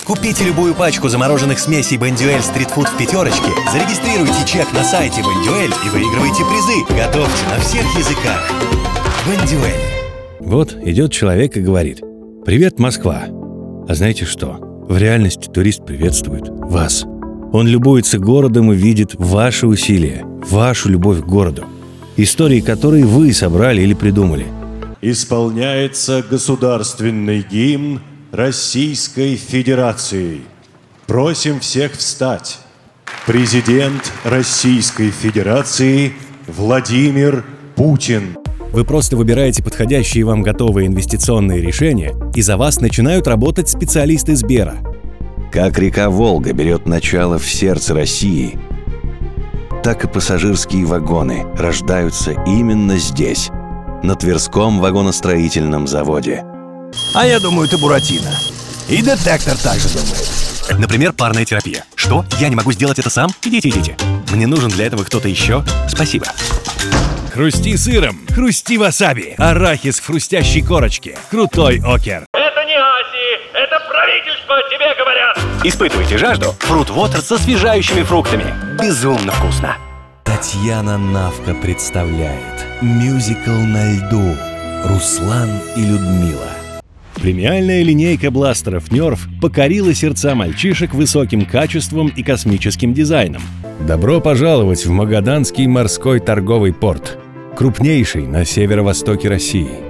Купите любую пачку замороженных смесей Бондюэль стритфуд в пятерочке, зарегистрируйте чек на сайте Бондюэль и выигрывайте призы. Готовьте на всех языках. Бондюэль. Вот идет человек и говорит: «Привет, Москва». А знаете что? В реальности турист приветствует вас. Он любуется городом и видит ваши усилия, вашу любовь к городу, истории которой вы собрали или придумали. Исполняется государственный гимн Российской Федерации. Просим всех встать. Президент Российской Федерации Владимир Путин. Вы просто выбираете подходящие вам готовые инвестиционные решения, и за вас начинают работать специалисты Сбера. Как река Волга берет начало в сердце России, так и пассажирские вагоны рождаются именно здесь, на Тверском вагоностроительном заводе. А я думаю, ты Буратино. И детектор также думает. Например, парная терапия. Что? Я не могу сделать это сам? Идите. Мне нужен для этого кто-то еще? Спасибо. Хрусти сыром, хрусти васаби, арахис в хрустящей корочке, крутой окер. Это не Аси, это правительство тебе говорят. Испытывайте жажду. Фрут Вотер с освежающими фруктами. Безумно вкусно. Татьяна Навка представляет мюзикл на льду «Руслан и Людмила». Премиальная линейка бластеров Nerf покорила сердца мальчишек высоким качеством и космическим дизайном. Добро пожаловать в Магаданский морской торговый порт, крупнейший на северо-востоке России.